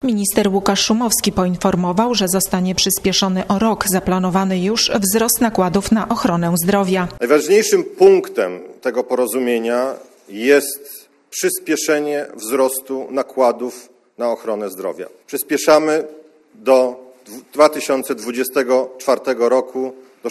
Minister Łukasz Szumowski poinformował, że zostanie przyspieszony o rok zaplanowany już wzrost nakładów na ochronę zdrowia. Najważniejszym punktem tego porozumienia jest przyspieszenie wzrostu nakładów na ochronę zdrowia. Przyspieszamy do 2024 roku do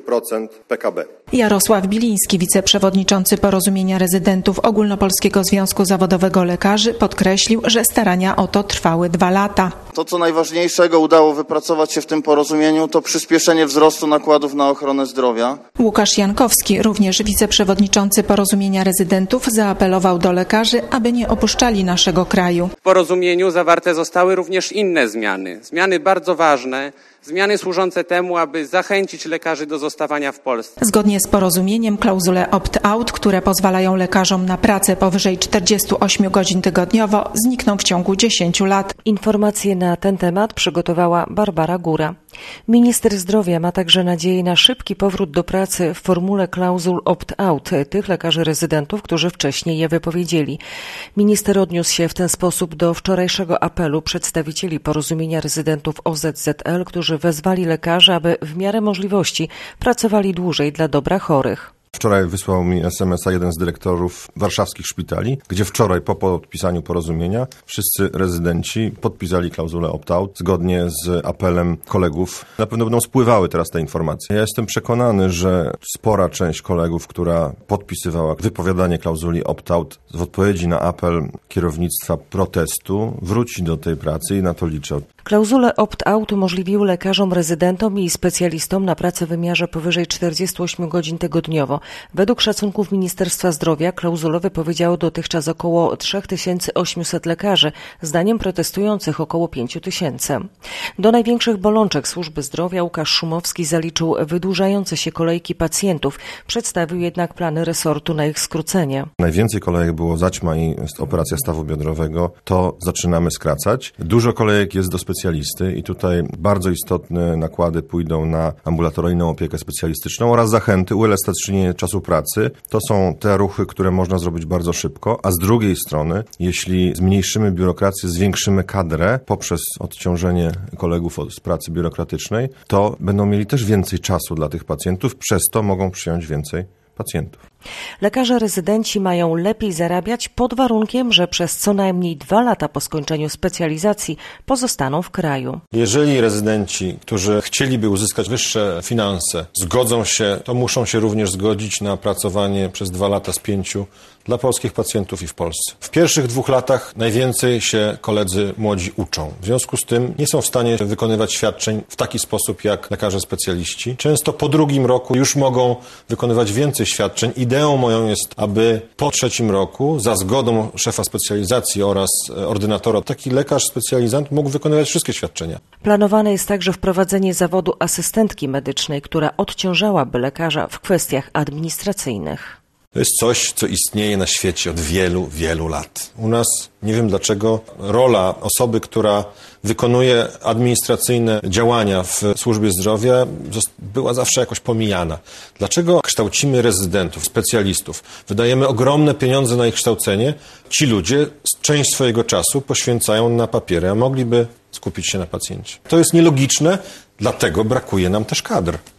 6% PKB. Jarosław Biliński, wiceprzewodniczący Porozumienia Rezydentów Ogólnopolskiego Związku Zawodowego Lekarzy, podkreślił, że starania o to trwały 2 lata. To, co najważniejszego udało wypracować się w tym porozumieniu, to przyspieszenie wzrostu nakładów na ochronę zdrowia. Łukasz Jankowski, również wiceprzewodniczący Porozumienia Rezydentów, zaapelował do lekarzy, aby nie opuszczali naszego kraju. W porozumieniu zawarte zostały również inne zmiany. Zmiany bardzo ważne, zmiany służące temu, aby zachęcić lekarzy do zostawania w Polsce. Zgodnie z porozumieniem klauzule opt-out, które pozwalają lekarzom na pracę powyżej 48 godzin tygodniowo, znikną w ciągu 10 lat. Informacje na ten temat przygotowała Barbara Góra. Minister zdrowia ma także nadzieję na szybki powrót do pracy w formule klauzul opt-out tych lekarzy rezydentów, którzy wcześniej je wypowiedzieli. Minister odniósł się w ten sposób do wczorajszego apelu przedstawicieli Porozumienia Rezydentów OZZL, którzy wezwali lekarzy, aby w miarę możliwości pracowali dłużej dla dobra chorych. Wczoraj wysłał mi SMS-a jeden z dyrektorów warszawskich szpitali, gdzie wczoraj po podpisaniu porozumienia wszyscy rezydenci podpisali klauzulę opt-out zgodnie z apelem kolegów. Na pewno będą spływały teraz te informacje. Ja jestem przekonany, że spora część kolegów, która podpisywała wypowiadanie klauzuli opt-out w odpowiedzi na apel kierownictwa protestu, wróci do tej pracy i na to liczę. Klauzule opt-out umożliwiły lekarzom, rezydentom i specjalistom na pracę w wymiarze powyżej 48 godzin tygodniowo. Według szacunków Ministerstwa Zdrowia klauzule wypowiedziało dotychczas około 3800 lekarzy, zdaniem protestujących około 5000. Do największych bolączek służby zdrowia Łukasz Szumowski zaliczył wydłużające się kolejki pacjentów, przedstawił jednak plany resortu na ich skrócenie. Najwięcej kolejek było zaćma i operacja stawu biodrowego, to zaczynamy skracać. Dużo kolejek jest do specjalisty i tutaj bardzo istotne nakłady pójdą na ambulatoryjną opiekę specjalistyczną oraz zachęty, uelastycznienie czasu pracy. To są te ruchy, które można zrobić bardzo szybko, a z drugiej strony, jeśli zmniejszymy biurokrację, zwiększymy kadrę poprzez odciążenie kolegów z pracy biurokratycznej, to będą mieli też więcej czasu dla tych pacjentów, przez to mogą przyjąć więcej pacjentów. Lekarze rezydenci mają lepiej zarabiać pod warunkiem, że przez co najmniej 2 lata po skończeniu specjalizacji pozostaną w kraju. Jeżeli rezydenci, którzy chcieliby uzyskać wyższe finanse, zgodzą się, to muszą się również zgodzić na pracowanie przez 2 lata z 5 dla polskich pacjentów i w Polsce. W pierwszych 2 latach najwięcej się koledzy młodzi uczą. W związku z tym nie są w stanie wykonywać świadczeń w taki sposób jak lekarze specjaliści. Często po 2. roku już mogą wykonywać więcej świadczeń. Ideą moją jest, aby po 3. roku za zgodą szefa specjalizacji oraz ordynatora taki lekarz specjalizant mógł wykonywać wszystkie świadczenia. Planowane jest także wprowadzenie zawodu asystentki medycznej, która odciążałaby lekarza w kwestiach administracyjnych. To jest coś, co istnieje na świecie od wielu, wielu lat. U nas, nie wiem dlaczego, rola osoby, która wykonuje administracyjne działania w służbie zdrowia była zawsze jakoś pomijana. Dlaczego kształcimy rezydentów, specjalistów? Wydajemy ogromne pieniądze na ich kształcenie. Ci ludzie część swojego czasu poświęcają na papiery, a mogliby skupić się na pacjencie. To jest nielogiczne, dlatego brakuje nam też kadr.